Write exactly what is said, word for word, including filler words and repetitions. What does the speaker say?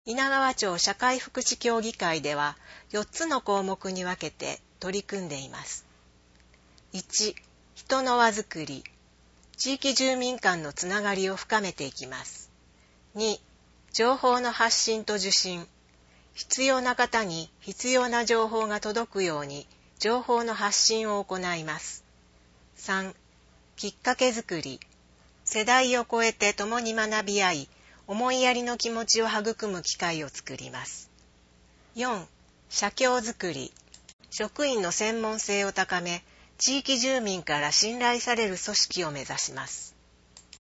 稲川町社会福祉協議会ではよっつの項目に分けて取り組んでいます。いち、人の輪づくり。地域住民間のつながりを深めていきます。に、情報の発信と受信。必要な方に必要な情報が届くように情報の発信を行います。さん、きっかけづくり。世代を超えて共に学び合い、思いやりの気持ちを育む機会を作ります。よん、社協づくり。職員の専門性を高め、地域住民から信頼される組織を目指します。